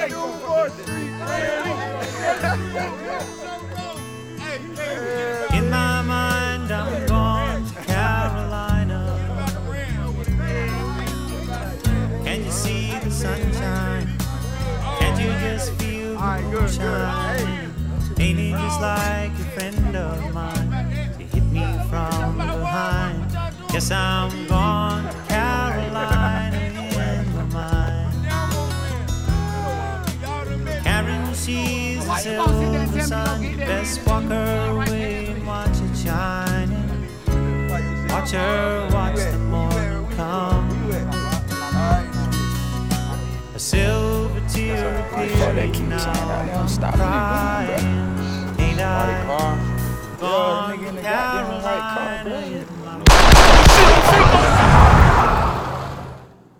In my mind, I'm gone to Carolina. Can you see the sunshine? Can't you just feel the moonshine? Ain't it just like a friend of mine to hit me from behind? Guess I'm gone to Carolina in my mind. Karen, she's a silver sun. You best walk her away and watch it shining. Watch her watch the morning come. A silver tear appearing now. I'm crying. Ain't I gone to Carolina in my mind?